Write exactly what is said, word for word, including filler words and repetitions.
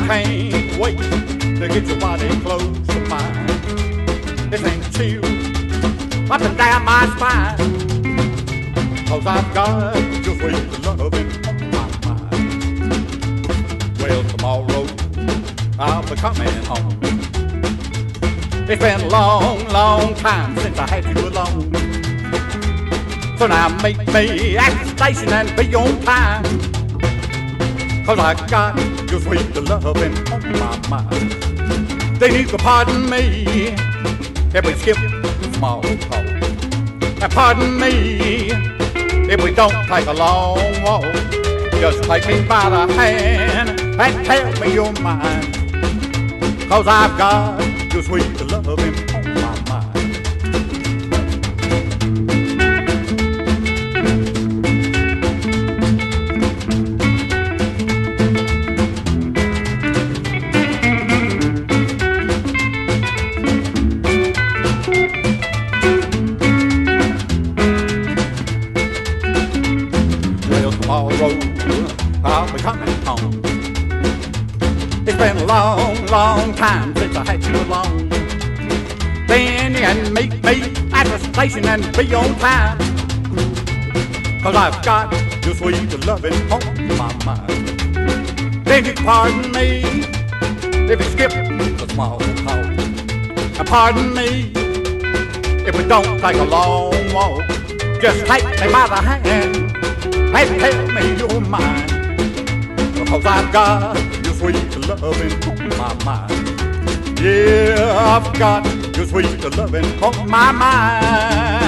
can't wait to get your body close to mine. This ain't chill up and down my spine, 'cause I've got your sweet loving on my mind. Well, tomorrow I'll be coming home. It's been a long, long time since I had you alone. So now meet me at the station and be on time, 'cause I got your sweet loving on my mind. Then you can pardon me if we skip the small talk, and pardon me if we don't take a long walk. Just take me by the hand and tell me you're mine, 'cause I've got your sweet loving on my mind. Well, tomorrow I'll be coming home. It's been a long, long time since I had you alone. Then you can meet me at the station and be on time, 'cause I've got your sweet loving on my mind. Then you pardon me if you skip the small talk, and pardon me if we don't take a long walk. Just take me by the hand and tell me you're mine, 'cause I've got your sweet loving on my mind. Yeah, I've got your sweet loving on my mind.